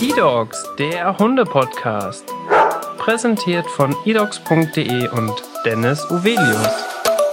eDogs, der Hunde-Podcast. Präsentiert von edogs.de und Dennis Uvelius.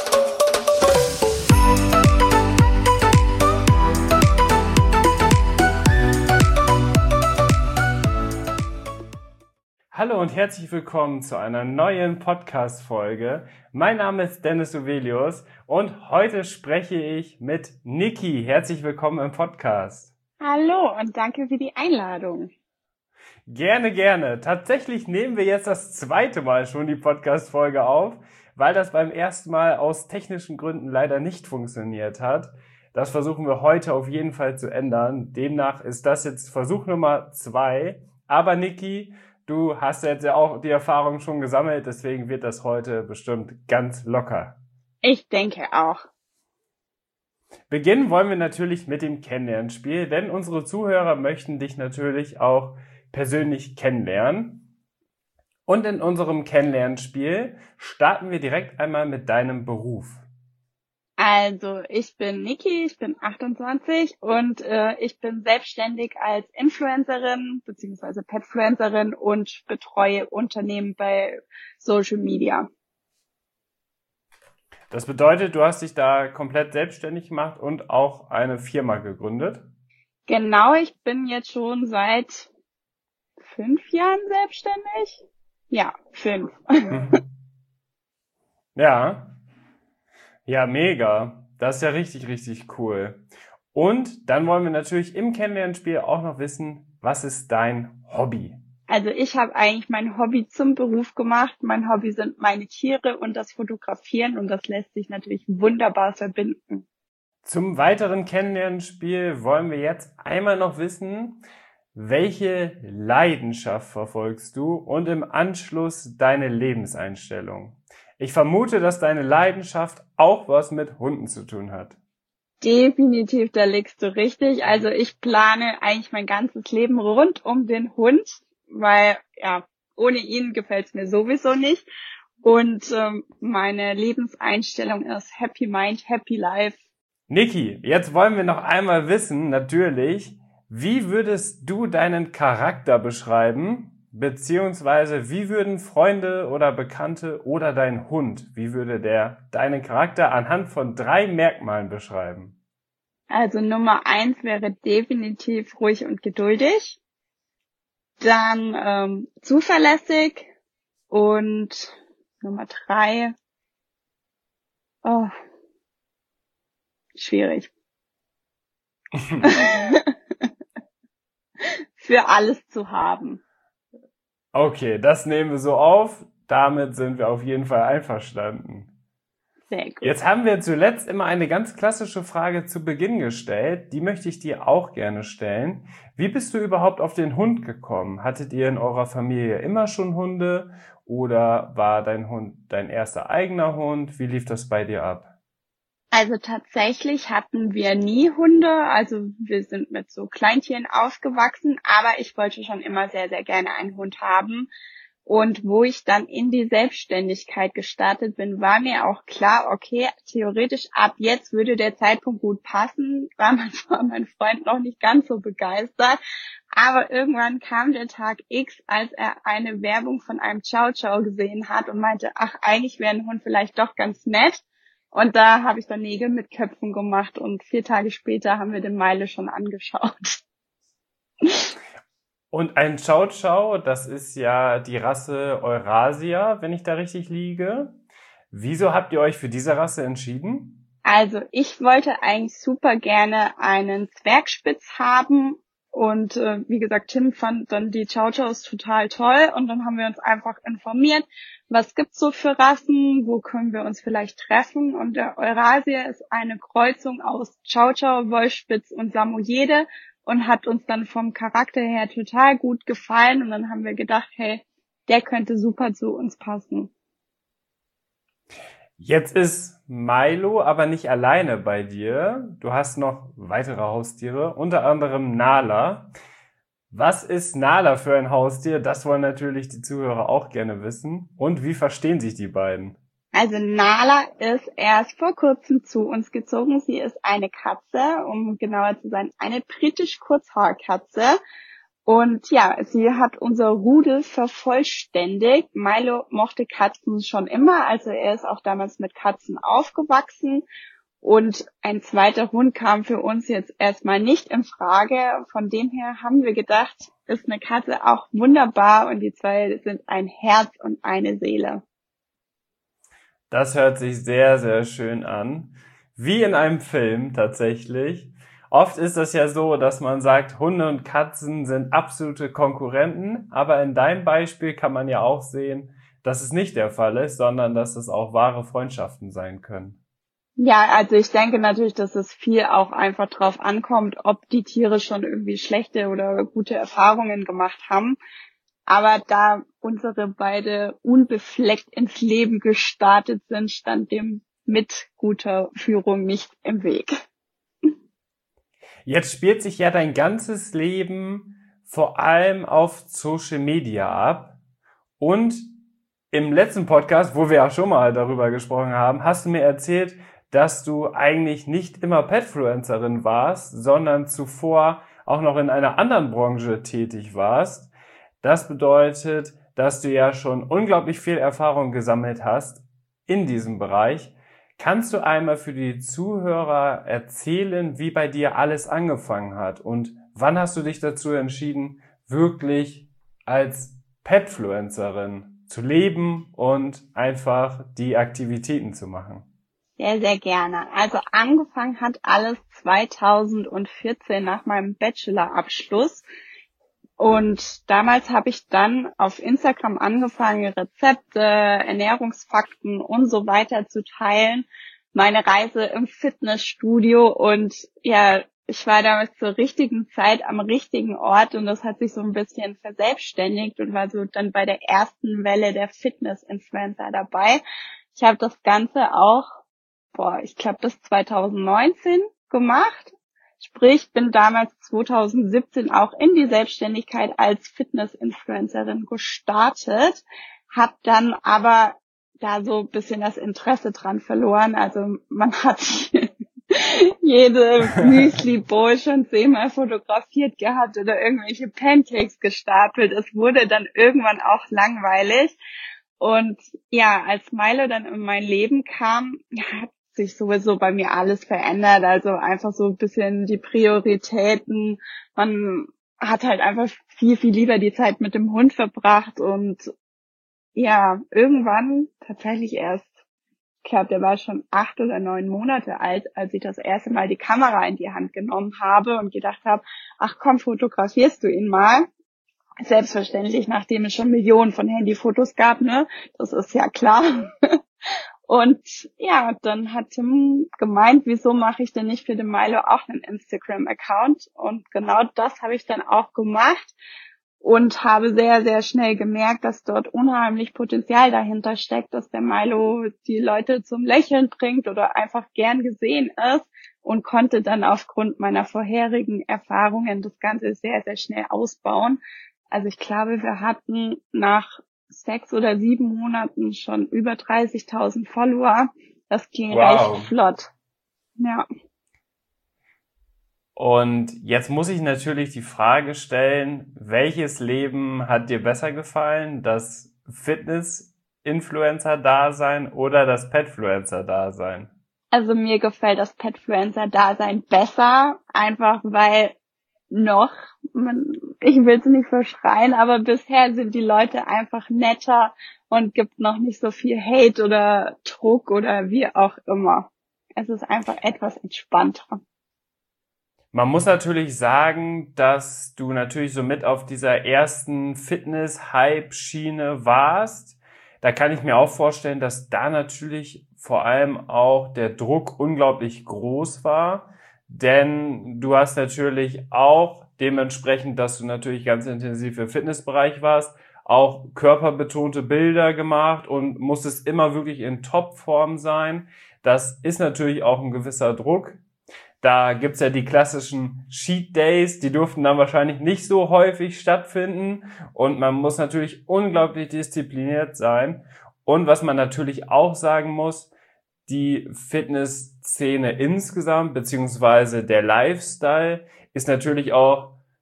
Hallo und herzlich willkommen zu einer neuen Podcast-Folge. Mein Name ist Dennis Uvelius und heute spreche ich mit Niki. Herzlich willkommen im Podcast. Hallo und danke für die Einladung. Gerne, gerne. Tatsächlich nehmen wir jetzt das zweite Mal schon die Podcast-Folge auf, weil das beim ersten Mal aus technischen Gründen leider nicht funktioniert hat. Das versuchen wir heute auf jeden Fall zu ändern. Demnach ist das jetzt Versuch Nummer 2. Aber Niki, du hast jetzt ja auch die Erfahrung schon gesammelt, deswegen wird das heute bestimmt ganz locker. Ich denke auch. Beginnen wollen wir natürlich mit dem Kennenlernspiel, denn unsere Zuhörer möchten dich natürlich auch persönlich kennenlernen. Und in unserem Kennenlernspiel starten wir direkt einmal mit deinem Beruf. Also, ich bin Niki, ich bin 28 und ich bin selbstständig als Influencerin bzw. Petfluencerin und betreue Unternehmen bei Social Media. Das bedeutet, du hast dich da komplett selbstständig gemacht und auch eine Firma gegründet? Genau, ich bin jetzt schon seit 5 Jahren selbstständig. Ja, 5. Ja. Ja, mega. Das ist ja richtig, richtig cool. Und dann wollen wir natürlich im Kennenlernspiel auch noch wissen, was ist dein Hobby? Also ich habe eigentlich mein Hobby zum Beruf gemacht. Mein Hobby sind meine Tiere und das Fotografieren und das lässt sich natürlich wunderbar verbinden. Zum weiteren Kennenlernspiel wollen wir jetzt einmal noch wissen, welche Leidenschaft verfolgst du und im Anschluss deine Lebenseinstellung. Ich vermute, dass deine Leidenschaft auch was mit Hunden zu tun hat. Definitiv, da liegst du richtig. Also ich plane eigentlich mein ganzes Leben rund um den Hund, weil ja ohne ihn gefällt's mir sowieso nicht. Und meine Lebenseinstellung ist Happy Mind, Happy Life. Niki, jetzt wollen wir noch einmal wissen, natürlich, wie würdest du deinen Charakter beschreiben? Beziehungsweise, wie würden Freunde oder Bekannte oder dein Hund, wie würde der deinen Charakter anhand von 3 Merkmalen beschreiben? Also Nummer 1 wäre definitiv ruhig und geduldig. Dann zuverlässig. Und Nummer 3, schwierig. Für alles zu haben. Okay, das nehmen wir so auf. Damit sind wir auf jeden Fall einverstanden. Sehr gut. Jetzt haben wir zuletzt immer eine ganz klassische Frage zu Beginn gestellt. Die möchte ich dir auch gerne stellen. Wie bist du überhaupt auf den Hund gekommen? Hattet ihr in eurer Familie immer schon Hunde oder war dein Hund dein erster eigener Hund? Wie lief das bei dir ab? Also tatsächlich hatten wir nie Hunde. Also wir sind mit so Kleintieren aufgewachsen, aber ich wollte schon immer sehr, sehr gerne einen Hund haben. Und wo ich dann in die Selbstständigkeit gestartet bin, war mir auch klar, okay, theoretisch ab jetzt würde der Zeitpunkt gut passen, war mein Freund noch nicht ganz so begeistert. Aber irgendwann kam der Tag X, als er eine Werbung von einem Chow Chow gesehen hat und meinte, ach, eigentlich wäre ein Hund vielleicht doch ganz nett. Und da habe ich dann Nägel mit Köpfen gemacht und 4 Tage später haben wir den Meile schon angeschaut. Und ein Chow Chow, das ist ja die Rasse Eurasia, wenn ich da richtig liege. Wieso habt ihr euch für diese Rasse entschieden? Also ich wollte eigentlich super gerne einen Zwergspitz haben und wie gesagt, Tim fand dann die Chow Chows total toll und dann haben wir uns einfach informiert, was gibt's so für Rassen, wo können wir uns vielleicht treffen und der Eurasia ist eine Kreuzung aus Chow Chow, Wolfspitz und Samoyede und hat uns dann vom Charakter her total gut gefallen und dann haben wir gedacht, hey, der könnte super zu uns passen. Jetzt ist Milo aber nicht alleine bei dir. Du hast noch weitere Haustiere, unter anderem Nala. Was ist Nala für ein Haustier? Das wollen natürlich die Zuhörer auch gerne wissen. Und wie verstehen sich die beiden? Also Nala ist erst vor kurzem zu uns gezogen. Sie ist eine Katze, um genauer zu sein, eine britisch Kurzhaarkatze. Und ja, sie hat unser Rudel vervollständigt. Milo mochte Katzen schon immer, also er ist auch damals mit Katzen aufgewachsen. Und ein zweiter Hund kam für uns jetzt erstmal nicht in Frage. Von dem her haben wir gedacht, ist eine Katze auch wunderbar und die zwei sind ein Herz und eine Seele. Das hört sich sehr, sehr schön an. Wie in einem Film tatsächlich. Oft ist das ja so, dass man sagt, Hunde und Katzen sind absolute Konkurrenten, aber in deinem Beispiel kann man ja auch sehen, dass es nicht der Fall ist, sondern dass es auch wahre Freundschaften sein können. Ja, also ich denke natürlich, dass es viel auch einfach drauf ankommt, ob die Tiere schon irgendwie schlechte oder gute Erfahrungen gemacht haben. Aber da unsere beide unbefleckt ins Leben gestartet sind, stand dem mit guter Führung nicht im Weg. Jetzt spielt sich ja dein ganzes Leben vor allem auf Social Media ab. Und im letzten Podcast, wo wir ja schon mal darüber gesprochen haben, hast du mir erzählt, dass du eigentlich nicht immer Petfluencerin warst, sondern zuvor auch noch in einer anderen Branche tätig warst. Das bedeutet, dass du ja schon unglaublich viel Erfahrung gesammelt hast in diesem Bereich. Kannst du einmal für die Zuhörer erzählen, wie bei dir alles angefangen hat und wann hast du dich dazu entschieden, wirklich als Petfluencerin zu leben und einfach die Aktivitäten zu machen? Sehr, sehr gerne. Also angefangen hat alles 2014 nach meinem Bachelorabschluss. Und damals habe ich dann auf Instagram angefangen, Rezepte, Ernährungsfakten und so weiter zu teilen. Meine Reise im Fitnessstudio und ja, ich war damals zur richtigen Zeit am richtigen Ort und das hat sich so ein bisschen verselbstständigt und war so dann bei der ersten Welle der Fitness-Influencer dabei. Ich habe das Ganze auch, ich glaube bis 2019 gemacht. Sprich, bin damals 2017 auch in die Selbstständigkeit als Fitness-Influencerin gestartet, habe dann aber da so ein bisschen das Interesse dran verloren. Also man hat jede Müsli-Bowl schon 10-mal fotografiert gehabt oder irgendwelche Pancakes gestapelt. Es wurde dann irgendwann auch langweilig. Und ja, als Milo dann in mein Leben kam, hat sich sowieso bei mir alles verändert, also einfach so ein bisschen die Prioritäten. Man hat halt einfach viel, viel lieber die Zeit mit dem Hund verbracht und ja, irgendwann tatsächlich erst, ich glaube, der war schon 8 oder 9 Monate alt, als ich das erste Mal die Kamera in die Hand genommen habe und gedacht habe, ach komm, fotografierst du ihn mal. Selbstverständlich, nachdem es schon Millionen von Handyfotos gab, ne? Das ist ja klar. Und ja, dann hat Tim gemeint, wieso mache ich denn nicht für den Milo auch einen Instagram-Account? Und genau das habe ich dann auch gemacht und habe sehr, sehr schnell gemerkt, dass dort unheimlich Potenzial dahinter steckt, dass der Milo die Leute zum Lächeln bringt oder einfach gern gesehen ist und konnte dann aufgrund meiner vorherigen Erfahrungen das Ganze sehr, sehr schnell ausbauen. Also ich glaube, wir hatten nach 6 oder 7 Monaten schon über 30.000 Follower. Das ging recht flott. Ja. Und jetzt muss ich natürlich die Frage stellen, welches Leben hat dir besser gefallen? Das Fitness-Influencer-Dasein oder das Petfluencer-Dasein? Also mir gefällt das Petfluencer-Dasein besser, einfach weil ich will es nicht verschreien, aber bisher sind die Leute einfach netter und gibt noch nicht so viel Hate oder Druck oder wie auch immer. Es ist einfach etwas entspannter. Man muss natürlich sagen, dass du natürlich so mit auf dieser ersten Fitness-Hype-Schiene warst. Da kann ich mir auch vorstellen, dass da natürlich vor allem auch der Druck unglaublich groß war. Denn du hast natürlich auch dementsprechend, dass du natürlich ganz intensiv im Fitnessbereich warst, auch körperbetonte Bilder gemacht und musstest immer wirklich in Topform sein. Das ist natürlich auch ein gewisser Druck. Da gibt's ja die klassischen Cheat Days, die durften dann wahrscheinlich nicht so häufig stattfinden und man muss natürlich unglaublich diszipliniert sein. Und was man natürlich auch sagen muss, die Fitnessszene insgesamt, beziehungsweise der Lifestyle, ist natürlich auch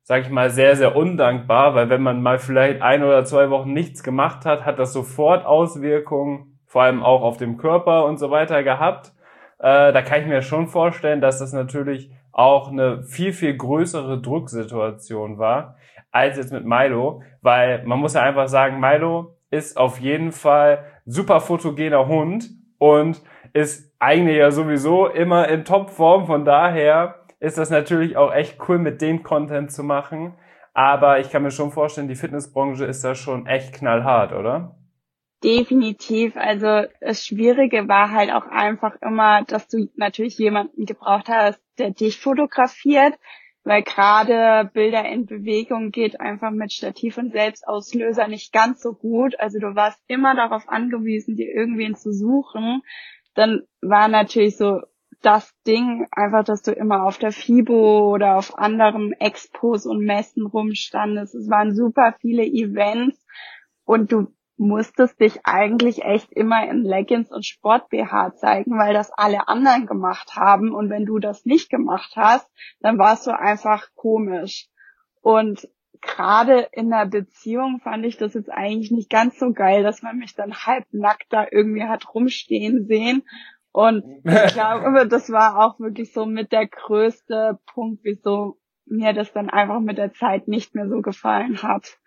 sag ich mal, sehr, sehr undankbar, weil wenn man mal vielleicht 1 oder 2 Wochen nichts gemacht hat, hat das sofort Auswirkungen, vor allem auch auf dem Körper und so weiter gehabt. Da kann ich mir schon vorstellen, dass das natürlich auch eine viel, viel größere Drucksituation war, als jetzt mit Milo, weil man muss ja einfach sagen, Milo ist auf jeden Fall super fotogener Hund und ist eigentlich ja sowieso immer in Topform, von daher ist das natürlich auch echt cool, mit dem Content zu machen. Aber ich kann mir schon vorstellen, die Fitnessbranche ist da schon echt knallhart, oder? Definitiv. Also das Schwierige war halt auch einfach immer, dass du natürlich jemanden gebraucht hast, der dich fotografiert, weil gerade Bilder in Bewegung geht einfach mit Stativ und Selbstauslöser nicht ganz so gut. Also du warst immer darauf angewiesen, dir irgendwen zu suchen. Dann war natürlich so das Ding einfach, dass du immer auf der FIBO oder auf anderen Expos und Messen rumstandest. Es waren super viele Events und du musstest dich eigentlich echt immer in Leggings und Sport-BH zeigen, weil das alle anderen gemacht haben. Und wenn du das nicht gemacht hast, dann warst du einfach komisch. Und gerade in einer Beziehung fand ich das jetzt eigentlich nicht ganz so geil, dass man mich dann halbnackt da irgendwie hat rumstehen sehen. Und ich glaube, das war auch wirklich so mit der größte Punkt, wieso mir das dann einfach mit der Zeit nicht mehr so gefallen hat.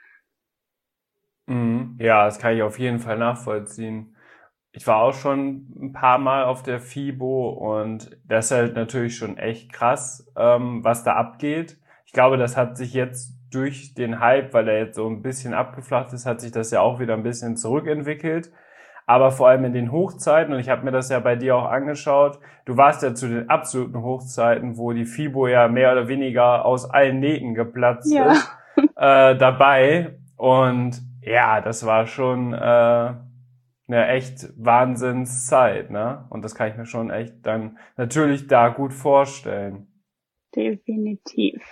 Mhm. Ja, das kann ich auf jeden Fall nachvollziehen. Ich war auch schon ein paar Mal auf der FIBO und das ist halt natürlich schon echt krass, was da abgeht. Ich glaube, das hat sich jetzt durch den Hype, weil er jetzt so ein bisschen abgeflacht ist, hat sich das ja auch wieder ein bisschen zurückentwickelt. Aber vor allem in den Hochzeiten, und ich habe mir das ja bei dir auch angeschaut, du warst ja zu den absoluten Hochzeiten, wo die FIBO ja mehr oder weniger aus allen Nähten geplatzt Ja. ist, dabei. Und ja, das war schon eine echt Wahnsinnszeit, ne? Und das kann ich mir schon echt dann natürlich da gut vorstellen. Definitiv.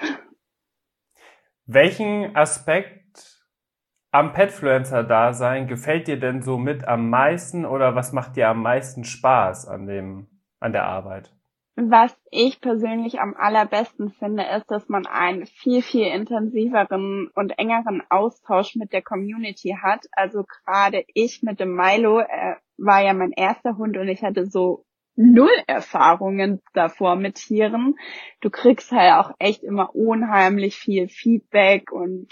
Welchen Aspekt am Petfluencer-Dasein gefällt dir denn so mit am meisten oder was macht dir am meisten Spaß an der Arbeit? Was ich persönlich am allerbesten finde, ist, dass man einen viel, viel intensiveren und engeren Austausch mit der Community hat. Also gerade ich mit dem Milo, war ja mein erster Hund und ich hatte so null Erfahrungen davor mit Tieren. Du kriegst halt auch echt immer unheimlich viel Feedback und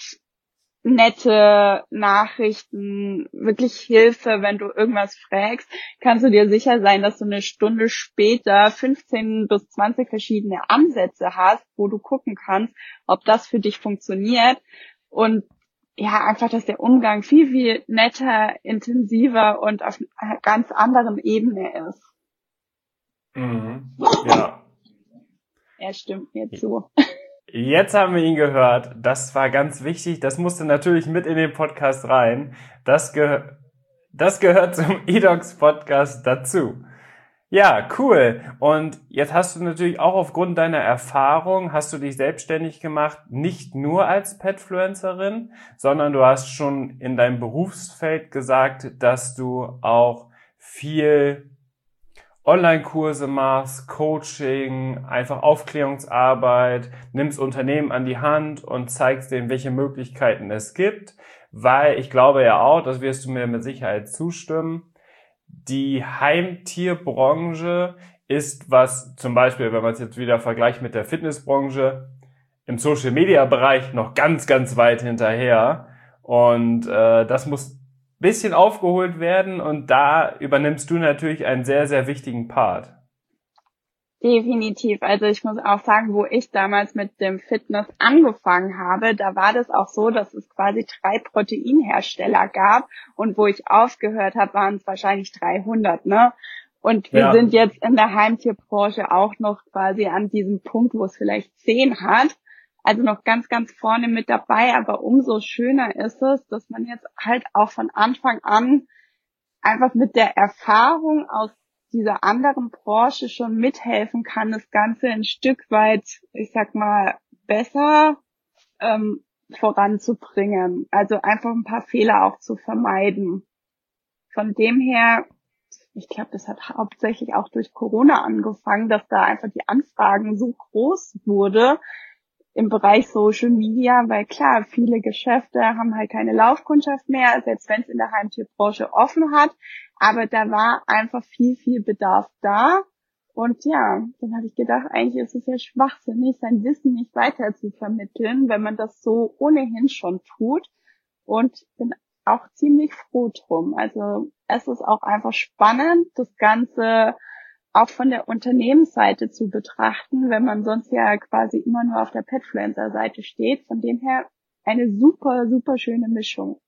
nette Nachrichten, wirklich Hilfe, wenn du irgendwas fragst, kannst du dir sicher sein, dass du eine Stunde später 15 bis 20 verschiedene Ansätze hast, wo du gucken kannst, ob das für dich funktioniert. Und ja, einfach, dass der Umgang viel, viel netter, intensiver und auf einer ganz anderen Ebene ist. Mhm. Ja. Er stimmt mir zu. Jetzt haben wir ihn gehört. Das war ganz wichtig. Das musste natürlich mit in den Podcast rein. Das gehört zum eDocs Podcast dazu. Ja, cool. Und jetzt hast du natürlich auch aufgrund deiner Erfahrung, hast du dich selbstständig gemacht, nicht nur als Petfluencerin, sondern du hast schon in deinem Berufsfeld gesagt, dass du auch viel Online-Kurse machst, Coaching, einfach Aufklärungsarbeit, nimmst Unternehmen an die Hand und zeigst denen, welche Möglichkeiten es gibt, weil ich glaube ja auch, das wirst du mir mit Sicherheit zustimmen, die Heimtierbranche ist was, zum Beispiel, wenn man es jetzt wieder vergleicht mit der Fitnessbranche, im Social-Media-Bereich noch ganz, ganz weit hinterher und das muss bisschen aufgeholt werden und da übernimmst du natürlich einen sehr, sehr wichtigen Part. Definitiv. Also ich muss auch sagen, wo ich damals mit dem Fitness angefangen habe, da war das auch so, dass es quasi 3 Proteinhersteller gab und wo ich aufgehört habe, waren es wahrscheinlich 300, ne? Und wir sind jetzt in der Heimtierbranche auch noch quasi an diesem Punkt, wo es vielleicht 10 hat. Also noch ganz, ganz vorne mit dabei, aber umso schöner ist es, dass man jetzt halt auch von Anfang an einfach mit der Erfahrung aus dieser anderen Branche schon mithelfen kann, das Ganze ein Stück weit, ich sag mal, besser voranzubringen. Also einfach ein paar Fehler auch zu vermeiden. Von dem her, ich glaube, das hat hauptsächlich auch durch Corona angefangen, dass da einfach die Anfragen so groß wurde, im Bereich Social Media, weil klar, viele Geschäfte haben halt keine Laufkundschaft mehr, selbst wenn es in der Heimtierbranche offen hat. Aber da war einfach viel, viel Bedarf da. Und ja, dann habe ich gedacht, eigentlich ist es ja schwachsinnig, sein Wissen nicht weiter zu vermitteln, wenn man das so ohnehin schon tut. Und bin auch ziemlich froh drum. Also es ist auch einfach spannend, das Ganze auch von der Unternehmensseite zu betrachten, wenn man sonst ja quasi immer nur auf der Petfluencer-Seite steht. Von dem her eine super, super schöne Mischung.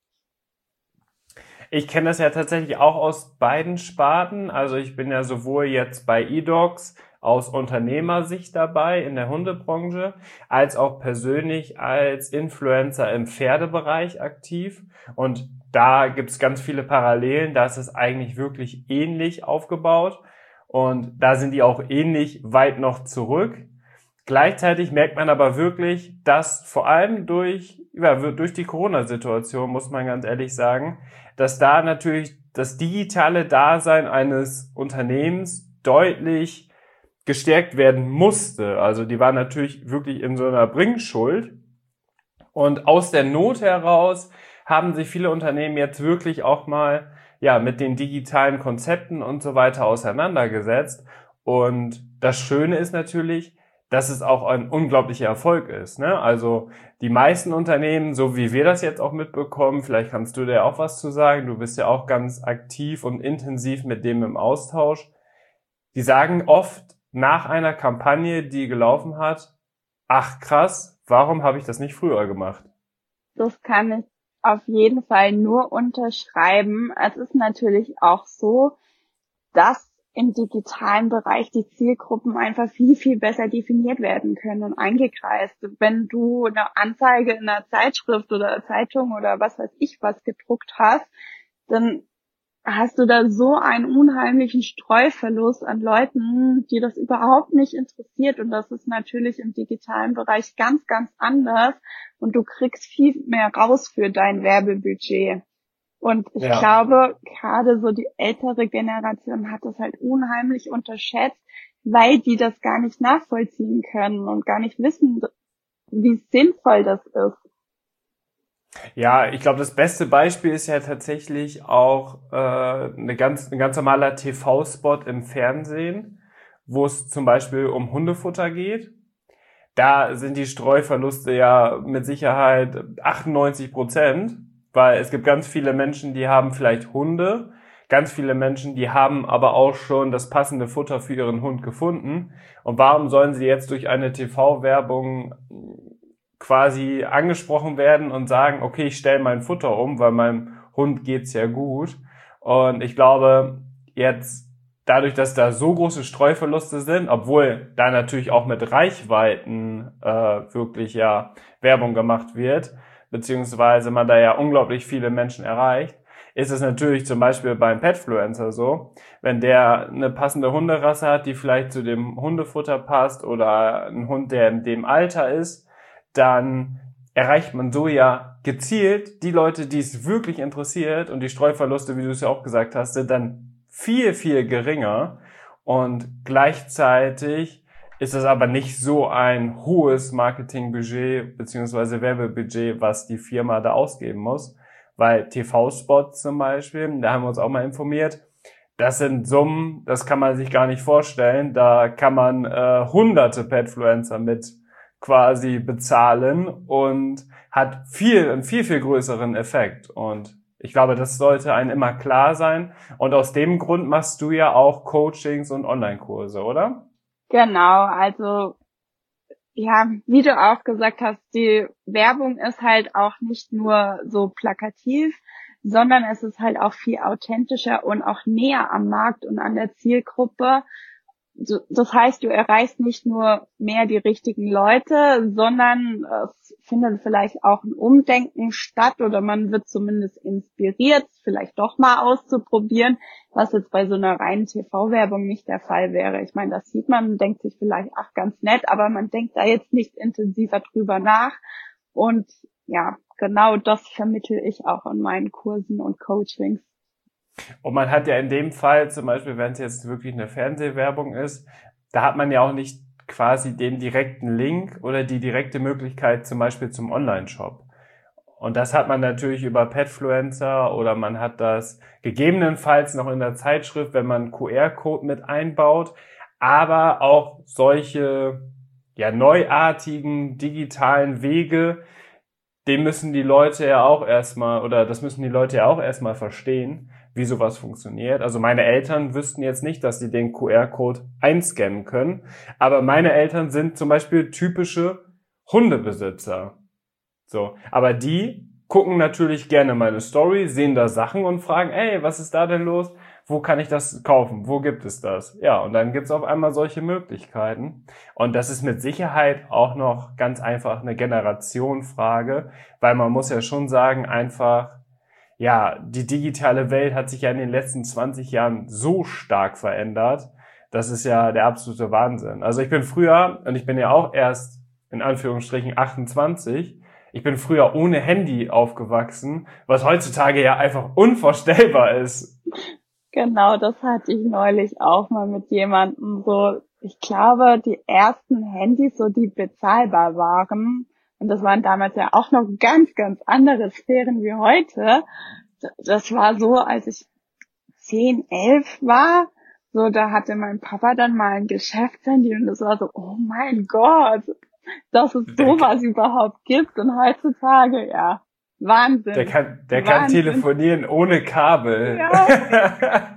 Ich kenne das ja tatsächlich auch aus beiden Sparten. Also ich bin ja sowohl jetzt bei eDogs aus Unternehmersicht dabei in der Hundebranche, als auch persönlich als Influencer im Pferdebereich aktiv. Und da gibt's ganz viele Parallelen. Da ist es eigentlich wirklich ähnlich aufgebaut. Und da sind die auch ähnlich weit noch zurück. Gleichzeitig merkt man aber wirklich, dass vor allem durch die Corona-Situation, muss man ganz ehrlich sagen, dass da natürlich das digitale Dasein eines Unternehmens deutlich gestärkt werden musste. Also die waren natürlich wirklich in so einer Bringschuld. Und aus der Not heraus haben sich viele Unternehmen jetzt wirklich auch mal mit den digitalen Konzepten und so weiter auseinandergesetzt. Und das Schöne ist natürlich, dass es auch ein unglaublicher Erfolg ist, ne? Also die meisten Unternehmen, so wie wir das jetzt auch mitbekommen, vielleicht kannst du da auch was zu sagen, du bist ja auch ganz aktiv und intensiv mit dem im Austausch, die sagen oft nach einer Kampagne, die gelaufen hat, ach krass, warum habe ich das nicht früher gemacht? Das kann ich auf jeden Fall nur unterschreiben. Es ist natürlich auch so, dass im digitalen Bereich die Zielgruppen einfach viel, viel besser definiert werden können und eingekreist. Wenn du eine Anzeige in einer Zeitschrift oder Zeitung oder was weiß ich was gedruckt hast, dann hast du da so einen unheimlichen Streuverlust an Leuten, die das überhaupt nicht interessiert. Und das ist natürlich im digitalen Bereich ganz, ganz anders. Und du kriegst viel mehr raus für dein Werbebudget. Und ich glaube, gerade so die ältere Generation hat das halt unheimlich unterschätzt, weil die das gar nicht nachvollziehen können und gar nicht wissen, wie sinnvoll das ist. Ja, ich glaube, das beste Beispiel ist ja tatsächlich auch ein ganz normaler TV-Spot im Fernsehen, wo es zum Beispiel um Hundefutter geht. Da sind die Streuverluste ja mit Sicherheit 98%, weil es gibt ganz viele Menschen, die haben vielleicht Hunde, ganz viele Menschen, die haben aber auch schon das passende Futter für ihren Hund gefunden. Und warum sollen sie jetzt durch eine TV-Werbung quasi angesprochen werden und sagen, okay, ich stelle mein Futter um, weil meinem Hund geht's ja gut. Und ich glaube, jetzt dadurch, dass da so große Streuverluste sind, obwohl da natürlich auch mit Reichweiten wirklich Werbung gemacht wird, beziehungsweise man da ja unglaublich viele Menschen erreicht, ist es natürlich zum Beispiel beim Petfluencer so, wenn der eine passende Hunderasse hat, die vielleicht zu dem Hundefutter passt oder ein Hund, der in dem Alter ist, dann erreicht man so ja gezielt die Leute, die es wirklich interessiert, und die Streuverluste, wie du es ja auch gesagt hast, sind dann viel, viel geringer, und gleichzeitig ist es aber nicht so ein hohes Marketingbudget beziehungsweise Werbebudget, was die Firma da ausgeben muss, weil TV-Spots zum Beispiel, da haben wir uns auch mal informiert, das sind Summen, das kann man sich gar nicht vorstellen, da kann man hunderte Petfluencer mit quasi bezahlen und hat einen viel, viel größeren Effekt. Und ich glaube, das sollte einem immer klar sein. Und aus dem Grund machst du ja auch Coachings und Online-Kurse, oder? Genau, also ja, wie du auch gesagt hast, die Werbung ist halt auch nicht nur so plakativ, sondern es ist halt auch viel authentischer und auch näher am Markt und an der Zielgruppe. Das heißt, du erreichst nicht nur mehr die richtigen Leute, sondern es findet vielleicht auch ein Umdenken statt oder man wird zumindest inspiriert, vielleicht doch mal auszuprobieren, was jetzt bei so einer reinen TV-Werbung nicht der Fall wäre. Ich meine, das sieht man, denkt sich vielleicht, ach, ganz nett, aber man denkt da jetzt nicht intensiver drüber nach. Und ja, genau das vermittle ich auch in meinen Kursen und Coachings. Und man hat ja in dem Fall zum Beispiel, wenn es jetzt wirklich eine Fernsehwerbung ist, da hat man ja auch nicht quasi den direkten Link oder die direkte Möglichkeit zum Beispiel zum Online-Shop. Und das hat man natürlich über Petfluencer oder man hat das gegebenenfalls noch in der Zeitschrift, wenn man QR-Code mit einbaut. Aber auch solche neuartigen digitalen Wege, den müssen die Leute ja auch erstmal, oder das müssen die Leute ja auch erstmal verstehen, wie sowas funktioniert. Also meine Eltern wüssten jetzt nicht, dass sie den QR-Code einscannen können. Aber meine Eltern sind zum Beispiel typische Hundebesitzer. So, aber die gucken natürlich gerne meine Story, sehen da Sachen und fragen, ey, was ist da denn los? Wo kann ich das kaufen? Wo gibt es das? Ja, und dann gibt's auf einmal solche Möglichkeiten. Und das ist mit Sicherheit auch noch ganz einfach eine Generationenfrage, weil man muss ja schon sagen, einfach, ja, die digitale Welt hat sich ja in den letzten 20 Jahren so stark verändert. Das ist ja der absolute Wahnsinn. Also ich bin früher, und ich bin ja auch erst in Anführungsstrichen 28, ich bin früher ohne Handy aufgewachsen, was heutzutage ja einfach unvorstellbar ist. Genau, das hatte ich neulich auch mal mit jemandem so. Ich glaube, die ersten Handys, so die bezahlbar waren, und das waren damals ja auch noch ganz, ganz andere Sphären wie heute. Das war so, als ich 10, 11 war, so da hatte mein Papa dann mal ein Geschäftshandy und das war so, oh mein Gott, dass es sowas überhaupt gibt. Und heutzutage, ja, Wahnsinn. Der kann telefonieren ohne Kabel. Ja.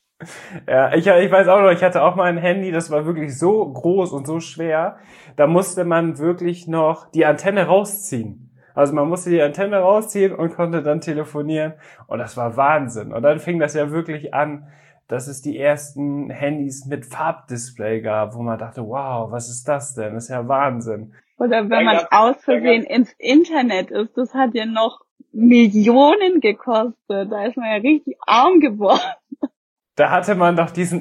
Ja, ich weiß auch noch, ich hatte auch mal ein Handy, das war wirklich so groß und so schwer, da musste man wirklich noch die Antenne rausziehen. Also man musste die Antenne rausziehen und konnte dann telefonieren und das war Wahnsinn. Und dann fing das ja wirklich an, dass es die ersten Handys mit Farbdisplay gab, wo man dachte, wow, was ist das denn? Das ist ja Wahnsinn. Oder wenn man aus Versehen ins Internet ist, das hat ja noch Millionen gekostet. Da ist man ja richtig arm geworden. Da hatte man doch diesen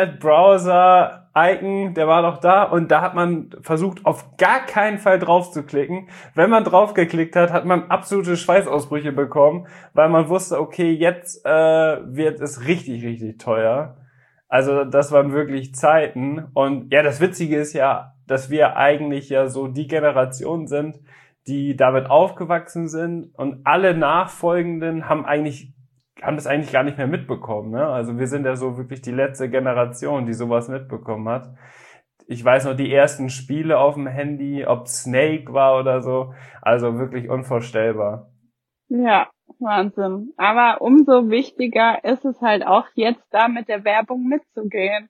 Internet-Browser-Icon, der war doch da und da hat man versucht, auf gar keinen Fall drauf zu klicken. Wenn man draufgeklickt hat, hat man absolute Schweißausbrüche bekommen, weil man wusste, okay, jetzt wird es richtig, richtig teuer. Also das waren wirklich Zeiten. Und ja, das Witzige ist ja, dass wir eigentlich ja so die Generation sind, die damit aufgewachsen sind und alle Nachfolgenden haben das eigentlich gar nicht mehr mitbekommen, ne? Also wir sind ja so wirklich die letzte Generation, die sowas mitbekommen hat. Ich weiß noch die ersten Spiele auf dem Handy, ob Snake war oder so. Also wirklich unvorstellbar. Ja, Wahnsinn. Aber umso wichtiger ist es halt auch jetzt da mit der Werbung mitzugehen.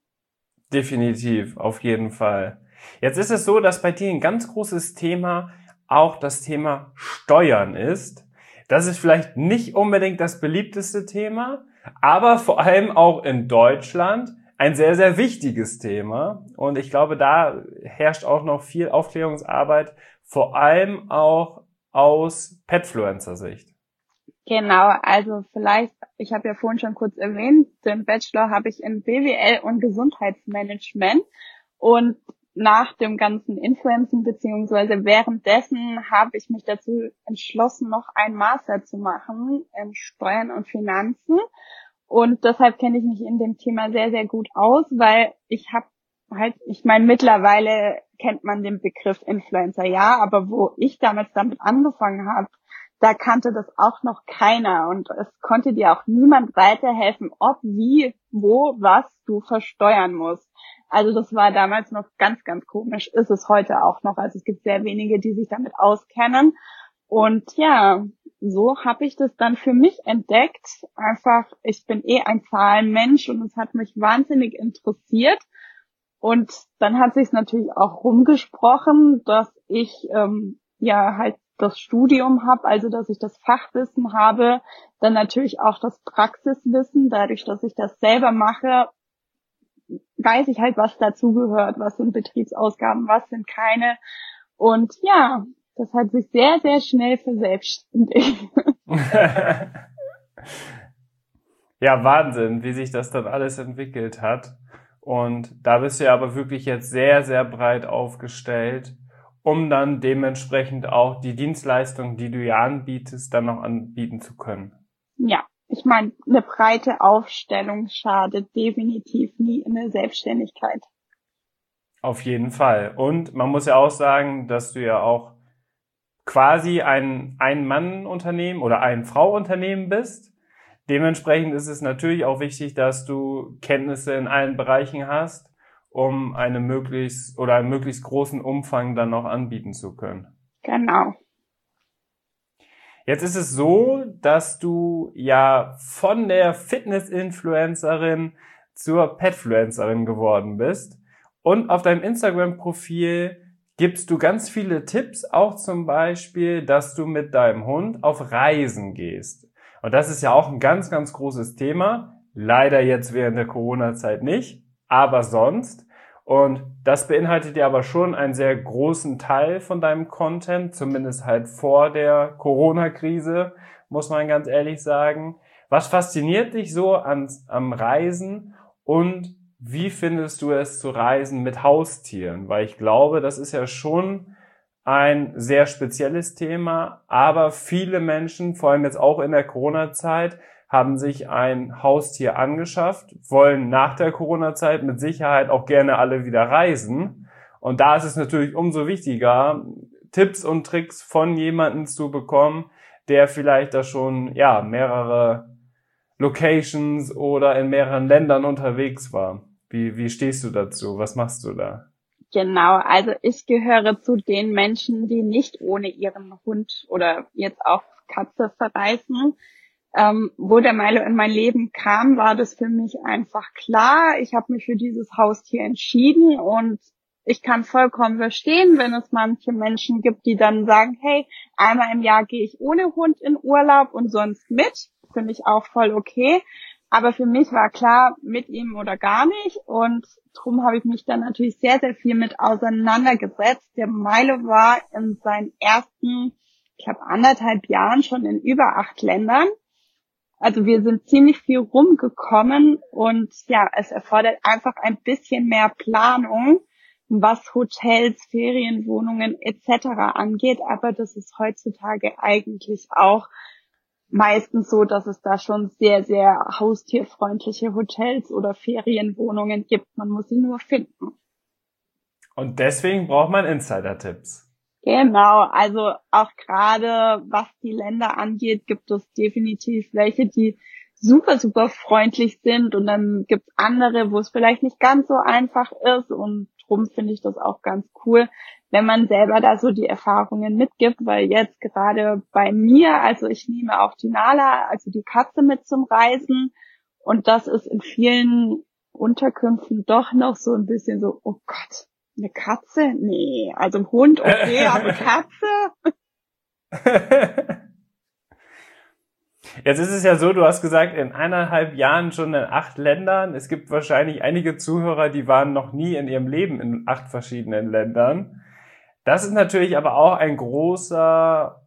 Definitiv, auf jeden Fall. Jetzt ist es so, dass bei dir ein ganz großes Thema auch das Thema Steuern ist. Das ist vielleicht nicht unbedingt das beliebteste Thema, aber vor allem auch in Deutschland ein sehr, sehr wichtiges Thema. Und ich glaube, da herrscht auch noch viel Aufklärungsarbeit, vor allem auch aus Petfluencer-Sicht. Genau, also vielleicht, ich habe ja vorhin schon kurz erwähnt, den Bachelor habe ich in BWL und Gesundheitsmanagement und nach dem ganzen Influencen beziehungsweise währenddessen habe ich mich dazu entschlossen, noch ein Master zu machen in Steuern und Finanzen und deshalb kenne ich mich in dem Thema sehr, sehr gut aus, weil ich meine, mittlerweile kennt man den Begriff Influencer, ja, aber wo ich damals damit angefangen habe, da kannte das auch noch keiner und es konnte dir auch niemand weiterhelfen, ob, wie, wo, was du versteuern musst. Also das war damals noch ganz, ganz komisch, ist es heute auch noch. Also es gibt sehr wenige, die sich damit auskennen. Und ja, so habe ich das dann für mich entdeckt. Einfach, ich bin ein Zahlenmensch und es hat mich wahnsinnig interessiert. Und dann hat sich natürlich auch rumgesprochen, dass ich halt das Studium habe, also dass ich das Fachwissen habe, dann natürlich auch das Praxiswissen, dadurch, dass ich das selber mache, weiß ich halt, was dazugehört, was sind Betriebsausgaben, was sind keine. Und ja, das hat sich sehr, sehr schnell verselbstständigt. Ja, Wahnsinn, wie sich das dann alles entwickelt hat. Und da bist du ja aber wirklich jetzt sehr, sehr breit aufgestellt, um dann dementsprechend auch die Dienstleistung, die du ja anbietest, dann noch anbieten zu können. Ja, ich meine, eine breite Aufstellung schadet definitiv nie in der Selbstständigkeit. Auf jeden Fall. Und man muss ja auch sagen, dass du ja auch quasi ein Ein-Mann-Unternehmen oder ein Frau-Unternehmen bist. Dementsprechend ist es natürlich auch wichtig, dass du Kenntnisse in allen Bereichen hast, um einen möglichst großen Umfang dann auch anbieten zu können. Genau. Jetzt ist es so, dass du ja von der Fitness-Influencerin zur Petfluencerin geworden bist. Und auf deinem Instagram-Profil gibst du ganz viele Tipps, auch zum Beispiel, dass du mit deinem Hund auf Reisen gehst. Und das ist ja auch ein ganz, ganz großes Thema. Leider jetzt während der Corona-Zeit nicht, aber sonst. Und das beinhaltet ja aber schon einen sehr großen Teil von deinem Content, zumindest halt vor der Corona-Krise, muss man ganz ehrlich sagen. Was fasziniert dich so am Reisen und wie findest du es zu reisen mit Haustieren? Weil ich glaube, das ist ja schon ein sehr spezielles Thema, aber viele Menschen, vor allem jetzt auch in der Corona-Zeit, haben sich ein Haustier angeschafft, wollen nach der Corona-Zeit mit Sicherheit auch gerne alle wieder reisen. Und da ist es natürlich umso wichtiger, Tipps und Tricks von jemandem zu bekommen, der vielleicht da schon mehrere Locations oder in mehreren Ländern unterwegs war. Wie stehst du dazu? Was machst du da? Genau, also ich gehöre zu den Menschen, die nicht ohne ihren Hund oder jetzt auch Katze verreisen. Wo der Milo in mein Leben kam, war das für mich einfach klar. Ich habe mich für dieses Haustier entschieden und ich kann vollkommen verstehen, wenn es manche Menschen gibt, die dann sagen, hey, einmal im Jahr gehe ich ohne Hund in Urlaub und sonst mit. Finde ich auch voll okay. Aber für mich war klar, mit ihm oder gar nicht. Und drum habe ich mich dann natürlich sehr, sehr viel mit auseinandergesetzt. Der Milo war in seinen ersten, ich glaube, 1,5 Jahren schon in über 8 Ländern. Also wir sind ziemlich viel rumgekommen und ja, es erfordert einfach ein bisschen mehr Planung, was Hotels, Ferienwohnungen etc. angeht. Aber das ist heutzutage eigentlich auch meistens so, dass es da schon sehr, sehr haustierfreundliche Hotels oder Ferienwohnungen gibt. Man muss sie nur finden. Und deswegen braucht man Insider-Tipps. Genau, also auch gerade was die Länder angeht, gibt es definitiv welche, die super, super freundlich sind und dann gibt es andere, wo es vielleicht nicht ganz so einfach ist und drum finde ich das auch ganz cool, wenn man selber da so die Erfahrungen mitgibt, weil jetzt gerade bei mir, also ich nehme auch die Nala, also die Katze mit zum Reisen und das ist in vielen Unterkünften doch noch so ein bisschen so, oh Gott, eine Katze? Nee, also ein Hund, okay, aber Katze? Jetzt ist es ja so, du hast gesagt, in 1,5 Jahren schon in 8 Ländern. Es gibt wahrscheinlich einige Zuhörer, die waren noch nie in ihrem Leben in 8 verschiedenen Ländern. Das ist natürlich aber auch ein großer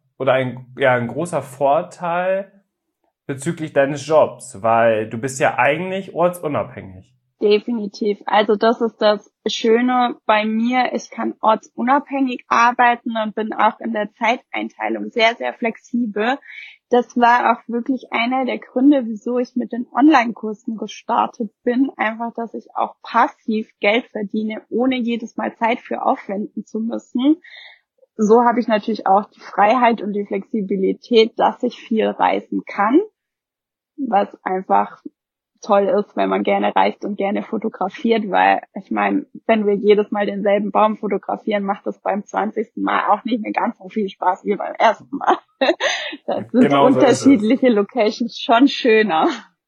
Vorteil bezüglich deines Jobs, weil du bist ja eigentlich ortsunabhängig. Definitiv. Also das ist das Schöne bei mir. Ich kann ortsunabhängig arbeiten und bin auch in der Zeiteinteilung sehr, sehr flexibel. Das war auch wirklich einer der Gründe, wieso ich mit den Online-Kursen gestartet bin. Einfach, dass ich auch passiv Geld verdiene, ohne jedes Mal Zeit für aufwenden zu müssen. So habe ich natürlich auch die Freiheit und die Flexibilität, dass ich viel reisen kann, was einfach toll ist, wenn man gerne reist und gerne fotografiert, weil ich meine, wenn wir jedes Mal denselben Baum fotografieren, macht das beim 20. Mal auch nicht mehr ganz so viel Spaß wie beim ersten Mal. Das sind Genau so unterschiedliche Locations schon schöner.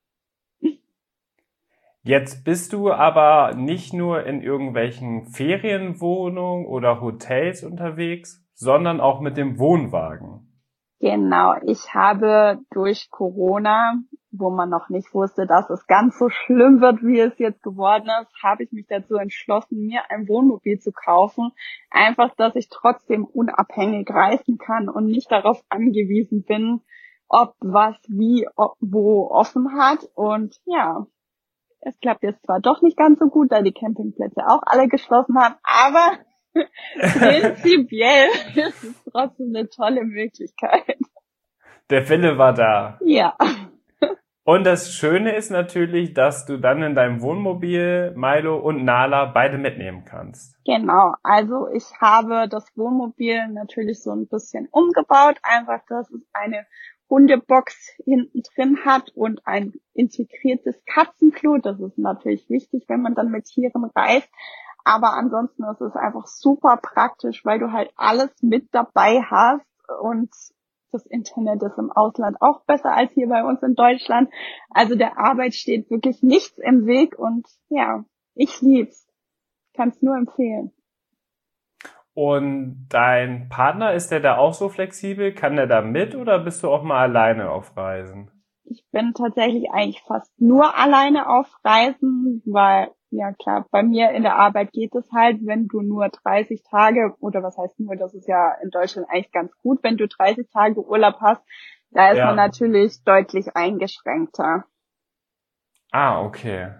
Jetzt bist du aber nicht nur in irgendwelchen Ferienwohnungen oder Hotels unterwegs, sondern auch mit dem Wohnwagen. Genau, ich habe durch Corona, wo man noch nicht wusste, dass es ganz so schlimm wird, wie es jetzt geworden ist, habe ich mich dazu entschlossen, mir ein Wohnmobil zu kaufen. Einfach, dass ich trotzdem unabhängig reisen kann und nicht darauf angewiesen bin, ob was wie wo offen hat. Und ja, es klappt jetzt zwar doch nicht ganz so gut, da die Campingplätze auch alle geschlossen haben, aber prinzipiell ist es trotzdem eine tolle Möglichkeit. Der Wille war da. Ja. Und das Schöne ist natürlich, dass du dann in deinem Wohnmobil Milo und Nala beide mitnehmen kannst. Genau, also ich habe das Wohnmobil natürlich so ein bisschen umgebaut, einfach, dass es eine Hundebox hinten drin hat und ein integriertes Katzenklo. Das ist natürlich wichtig, wenn man dann mit Tieren reist. Aber ansonsten ist es einfach super praktisch, weil du halt alles mit dabei hast und das Internet ist im Ausland auch besser als hier bei uns in Deutschland. Also der Arbeit steht wirklich nichts im Weg und ja, ich lieb's. Kann es nur empfehlen. Und dein Partner, ist der da auch so flexibel? Kann der da mit oder bist du auch mal alleine auf Reisen? Ich bin tatsächlich eigentlich fast nur alleine auf Reisen, weil, ja klar, bei mir in der Arbeit geht es halt, wenn du nur 30 Tage, oder was heißt nur, das ist ja in Deutschland eigentlich ganz gut, wenn du 30 Tage Urlaub hast, da ist man Ja. natürlich deutlich eingeschränkter. Ah, okay.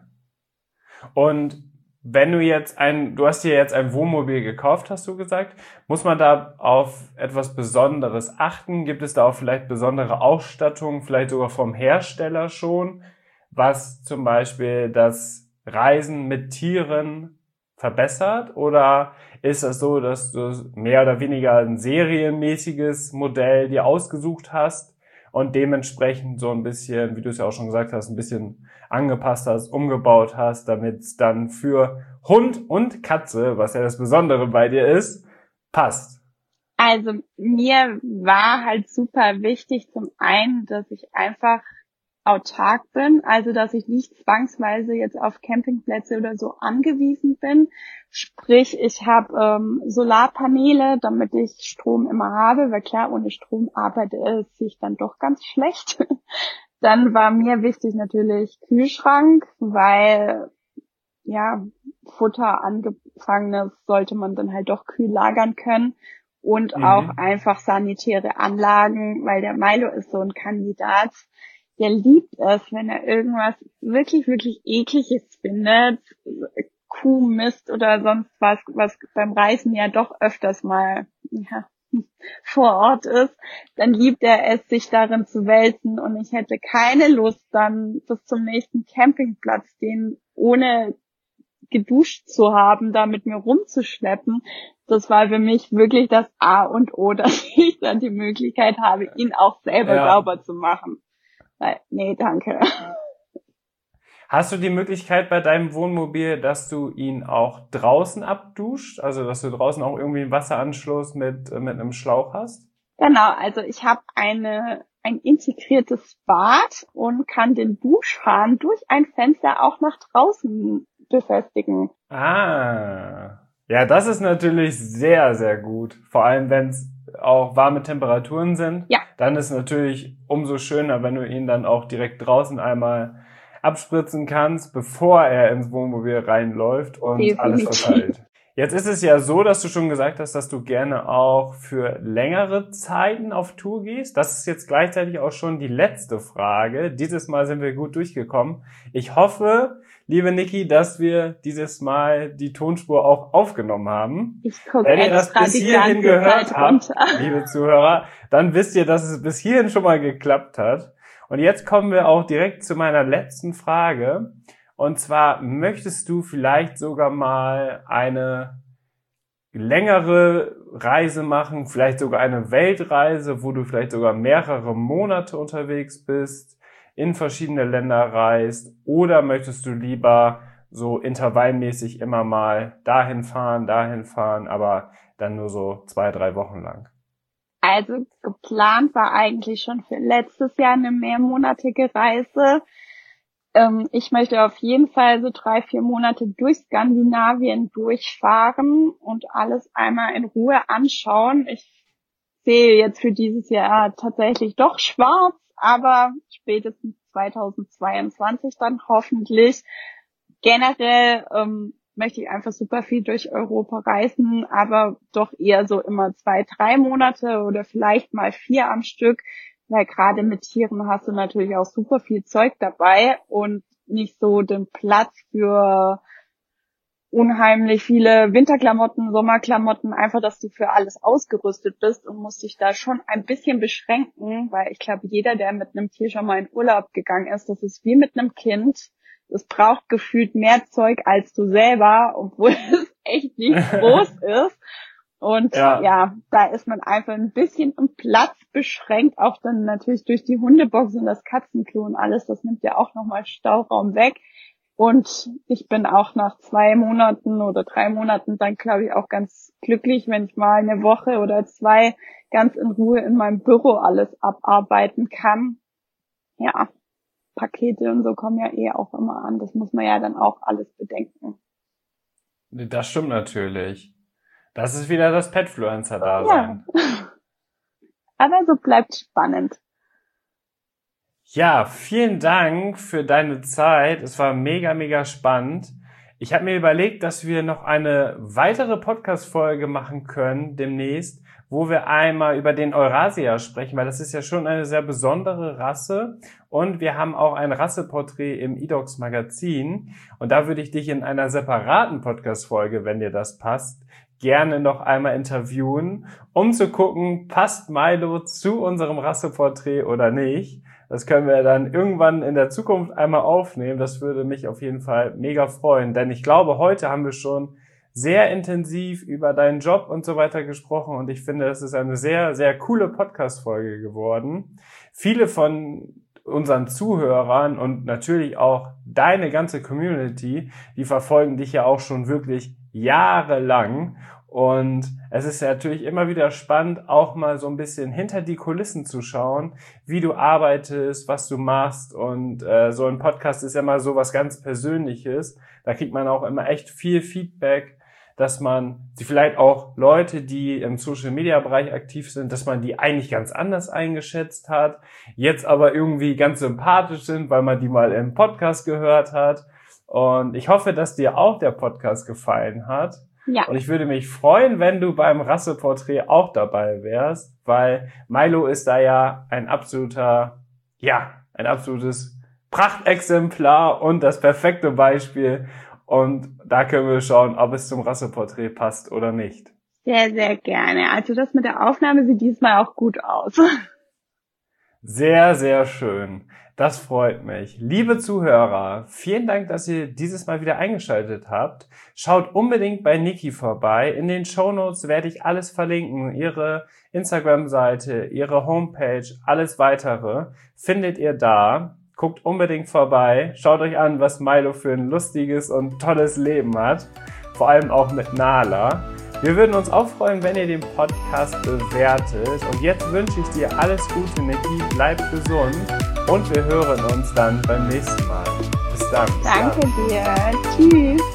Und wenn du hast dir jetzt ein Wohnmobil gekauft, hast du gesagt, muss man da auf etwas Besonderes achten? Gibt es da auch vielleicht besondere Ausstattung, vielleicht sogar vom Hersteller schon, was zum Beispiel das Reisen mit Tieren verbessert? Oder ist das so, dass du mehr oder weniger ein serienmäßiges Modell dir ausgesucht hast und dementsprechend so ein bisschen, wie du es ja auch schon gesagt hast, ein bisschen angepasst hast, umgebaut hast, damit es dann für Hund und Katze, was ja das Besondere bei dir ist, passt? Also mir war halt super wichtig zum einen, dass ich einfach autark bin, also dass ich nicht zwangsweise jetzt auf Campingplätze oder so angewiesen bin. Sprich, ich habe Solarpaneele, damit ich Strom immer habe, weil klar, ohne Strom arbeitet es sich dann doch ganz schlecht. Dann war mir wichtig natürlich Kühlschrank, weil ja, Futter angefangenes sollte man dann halt doch kühl lagern können und auch Mhm. einfach sanitäre Anlagen, weil der Milo ist so ein Kandidat, der liebt es, wenn er irgendwas wirklich, wirklich Ekliges findet, Kuhmist oder sonst was beim Reisen ja doch öfters mal ja, vor Ort ist, dann liebt er es, sich darin zu wälzen und ich hätte keine Lust, dann bis zum nächsten Campingplatz den ohne geduscht zu haben, da mit mir rumzuschleppen. Das war für mich wirklich das A und O, dass ich dann die Möglichkeit habe, ihn auch selber Ja. sauber zu machen. Weil, nee, danke. Hast du die Möglichkeit bei deinem Wohnmobil, dass du ihn auch draußen abduscht? Also, dass du draußen auch irgendwie einen Wasseranschluss mit einem Schlauch hast? Genau, also ich habe ein integriertes Bad und kann den Duschhahn durch ein Fenster auch nach draußen befestigen. Ah. Ja, das ist natürlich sehr, sehr gut. Vor allem, wenn es auch warme Temperaturen sind. Ja, Dann ist natürlich umso schöner, wenn du ihn dann auch direkt draußen einmal abspritzen kannst, bevor er ins Wohnmobil reinläuft und alles definitiv. verteilt. Jetzt ist es ja so, dass du schon gesagt hast, dass du gerne auch für längere Zeiten auf Tour gehst. Das ist jetzt gleichzeitig auch schon die letzte Frage. Dieses Mal sind wir gut durchgekommen. Ich hoffe, liebe Niki, dass wir dieses Mal die Tonspur auch aufgenommen haben. Ich gucke Wenn ihr das extra bis die hierhin ganze gehört Zeit habt, runter. liebe Zuhörer, dann wisst ihr, dass es bis hierhin schon mal geklappt hat. Und jetzt kommen wir auch direkt zu meiner letzten Frage. Und zwar, möchtest du vielleicht sogar mal eine längere Reise machen, vielleicht sogar eine Weltreise, wo du vielleicht sogar mehrere Monate unterwegs bist, in verschiedene Länder reist, oder möchtest du lieber so intervallmäßig immer mal dahin fahren, aber dann nur so 2, 3 Wochen lang? Also geplant war eigentlich schon für letztes Jahr eine mehrmonatige Reise. Ich möchte auf jeden Fall so 3, 4 Monate durch Skandinavien durchfahren und alles einmal in Ruhe anschauen. Ich sehe jetzt für dieses Jahr tatsächlich doch schwarz, aber spätestens 2022 dann hoffentlich. Generell möchte ich einfach super viel durch Europa reisen, aber doch eher so immer 2, 3 Monate oder vielleicht mal 4 am Stück, weil gerade mit Tieren hast du natürlich auch super viel Zeug dabei und nicht so den Platz für unheimlich viele Winterklamotten, Sommerklamotten, einfach, dass du für alles ausgerüstet bist und musst dich da schon ein bisschen beschränken, weil ich glaube, jeder, der mit einem Tier schon mal in Urlaub gegangen ist, das ist wie mit einem Kind. Es braucht gefühlt mehr Zeug als du selber, obwohl es echt nicht groß ist. Und ja, da ist man einfach ein bisschen im Platz beschränkt, auch dann natürlich durch die Hundebox und das Katzenklo und alles, das nimmt ja auch nochmal Stauraum weg. Und ich bin auch nach 2 Monaten oder 3 Monaten dann, glaube ich, auch ganz glücklich, wenn ich mal eine Woche oder 2 ganz in Ruhe in meinem Büro alles abarbeiten kann. Ja, Pakete und so kommen ja auch immer an. Das muss man ja dann auch alles bedenken. Das stimmt natürlich. Das ist wieder das Petfluencer-Dasein. Ja. Aber so bleibt spannend. Ja, vielen Dank für deine Zeit. Es war mega, mega spannend. Ich habe mir überlegt, dass wir noch eine weitere Podcast-Folge machen können demnächst, wo wir einmal über den Eurasier sprechen, weil das ist ja schon eine sehr besondere Rasse und wir haben auch ein Rasseporträt im eDogs Magazin und da würde ich dich in einer separaten Podcast-Folge, wenn dir das passt, gerne noch einmal interviewen, um zu gucken, passt Milo zu unserem Rasseporträt oder nicht. Das können wir dann irgendwann in der Zukunft einmal aufnehmen. Das würde mich auf jeden Fall mega freuen, denn ich glaube, heute haben wir schon sehr intensiv über deinen Job und so weiter gesprochen und ich finde, das ist eine sehr, sehr coole Podcast-Folge geworden. Viele von unseren Zuhörern und natürlich auch deine ganze Community, die verfolgen dich ja auch schon wirklich jahrelang und es ist natürlich immer wieder spannend, auch mal so ein bisschen hinter die Kulissen zu schauen, wie du arbeitest, was du machst und so ein Podcast ist ja mal so was ganz Persönliches. Da kriegt man auch immer echt viel Feedback, dass man die vielleicht auch Leute, die im Social-Media-Bereich aktiv sind, dass man die eigentlich ganz anders eingeschätzt hat, jetzt aber irgendwie ganz sympathisch sind, weil man die mal im Podcast gehört hat. Und ich hoffe, dass dir auch der Podcast gefallen hat. Ja. Und ich würde mich freuen, wenn du beim Rasseporträt auch dabei wärst, weil Milo ist da ja ein absolutes Prachtexemplar und das perfekte Beispiel. Und da können wir schauen, ob es zum Rasseporträt passt oder nicht. Sehr, sehr gerne. Also das mit der Aufnahme sieht diesmal auch gut aus. Sehr, sehr schön. Das freut mich. Liebe Zuhörer, vielen Dank, dass ihr dieses Mal wieder eingeschaltet habt. Schaut unbedingt bei Niki vorbei. In den Shownotes werde ich alles verlinken. Ihre Instagram-Seite, ihre Homepage, alles weitere findet ihr da. Guckt unbedingt vorbei. Schaut euch an, was Milo für ein lustiges und tolles Leben hat. Vor allem auch mit Nala. Wir würden uns auch freuen, wenn ihr den Podcast bewertet. Und jetzt wünsche ich dir alles Gute, Niki. Bleib gesund. Und wir hören uns dann beim nächsten Mal. Bis dann. Danke dir. Tschüss.